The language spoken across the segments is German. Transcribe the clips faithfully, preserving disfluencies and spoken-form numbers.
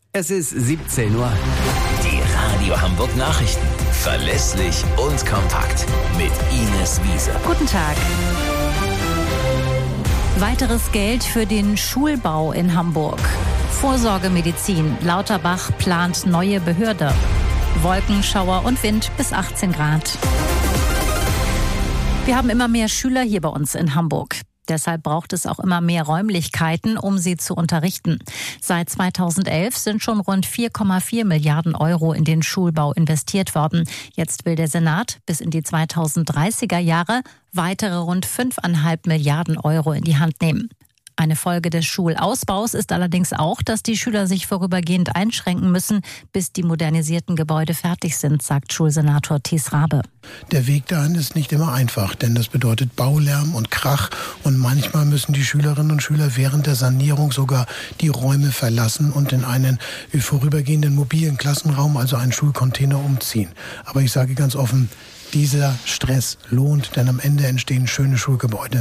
Es ist siebzehn Uhr. Die Radio Hamburg Nachrichten. Verlässlich und kompakt. Mit Ines Wiese. Guten Tag. Weiteres Geld für den Schulbau in Hamburg. Vorsorgemedizin. Lauterbach plant neue Behörde. Wolken, Schauer und Wind bis achtzehn Grad. Wir haben immer mehr Schüler hier bei uns in Hamburg. Deshalb braucht es auch immer mehr Räumlichkeiten, um sie zu unterrichten. Seit zweitausendelf sind schon rund vier Komma vier Milliarden Euro in den Schulbau investiert worden. Jetzt will der Senat bis in die zweitausenddreißiger Jahre weitere rund fünf Komma fünf Milliarden Euro in die Hand nehmen. Eine Folge des Schulausbaus ist allerdings auch, dass die Schüler sich vorübergehend einschränken müssen, bis die modernisierten Gebäude fertig sind, sagt Schulsenator Thies Rabe. Der Weg dahin ist nicht immer einfach, denn das bedeutet Baulärm und Krach und manchmal müssen die Schülerinnen und Schüler während der Sanierung sogar die Räume verlassen und in einen vorübergehenden mobilen Klassenraum, also einen Schulcontainer, umziehen. Aber ich sage ganz offen, dieser Stress lohnt, denn am Ende entstehen schöne Schulgebäude.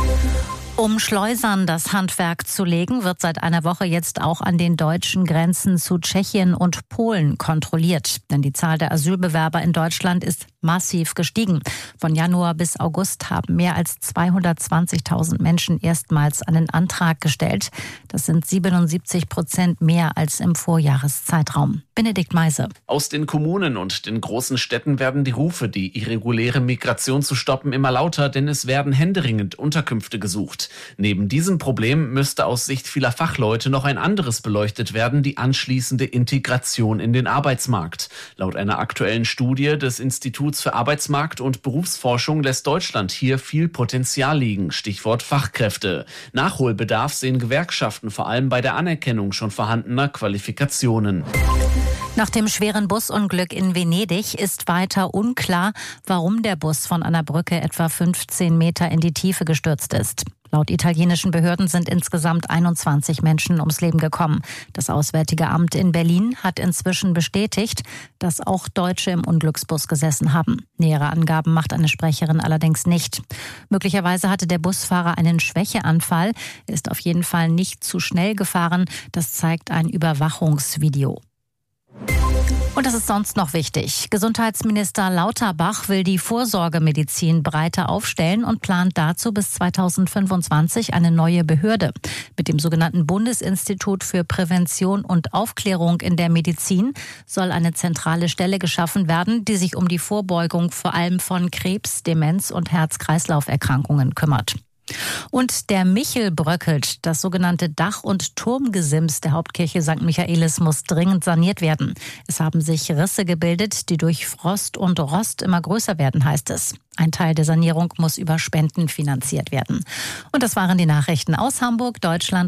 Um Schleusern das Handwerk zu legen, wird seit einer Woche jetzt auch an den deutschen Grenzen zu Tschechien und Polen kontrolliert. Denn die Zahl der Asylbewerber in Deutschland ist massiv gestiegen. Von Januar bis August haben mehr als zweihundertzwanzigtausend Menschen erstmals einen Antrag gestellt. Das sind siebenundsiebzig Prozent mehr als im Vorjahreszeitraum. Benedikt Meise. Aus den Kommunen und den großen Städten werden die Rufe, die irreguläre Migration zu stoppen, immer lauter, denn es werden händeringend Unterkünfte gesucht. Neben diesem Problem müsste aus Sicht vieler Fachleute noch ein anderes beleuchtet werden, die anschließende Integration in den Arbeitsmarkt. Laut einer aktuellen Studie des Instituts für Arbeitsmarkt und Berufsforschung lässt Deutschland hier viel Potenzial liegen. Stichwort Fachkräfte. Nachholbedarf sehen Gewerkschaften vor allem bei der Anerkennung schon vorhandener Qualifikationen. Nach dem schweren Busunglück in Venedig ist weiter unklar, warum der Bus von einer Brücke etwa fünfzehn Meter in die Tiefe gestürzt ist. Laut italienischen Behörden sind insgesamt einundzwanzig Menschen ums Leben gekommen. Das Auswärtige Amt in Berlin hat inzwischen bestätigt, dass auch Deutsche im Unglücksbus gesessen haben. Nähere Angaben macht eine Sprecherin allerdings nicht. Möglicherweise hatte der Busfahrer einen Schwächeanfall, ist auf jeden Fall nicht zu schnell gefahren. Das zeigt ein Überwachungsvideo. Und das ist sonst noch wichtig. Gesundheitsminister Lauterbach will die Vorsorgemedizin breiter aufstellen und plant dazu bis zweitausendfünfundzwanzig eine neue Behörde. Mit dem sogenannten Bundesinstitut für Prävention und Aufklärung in der Medizin soll eine zentrale Stelle geschaffen werden, die sich um die Vorbeugung vor allem von Krebs, Demenz und Herz-Kreislauf-Erkrankungen kümmert. Und der Michel bröckelt. Das sogenannte Dach- und Turmgesims der Hauptkirche Sankt Michaelis muss dringend saniert werden. Es haben sich Risse gebildet, die durch Frost und Rost immer größer werden, heißt es. Ein Teil der Sanierung muss über Spenden finanziert werden. Und das waren die Nachrichten aus Hamburg, Deutschland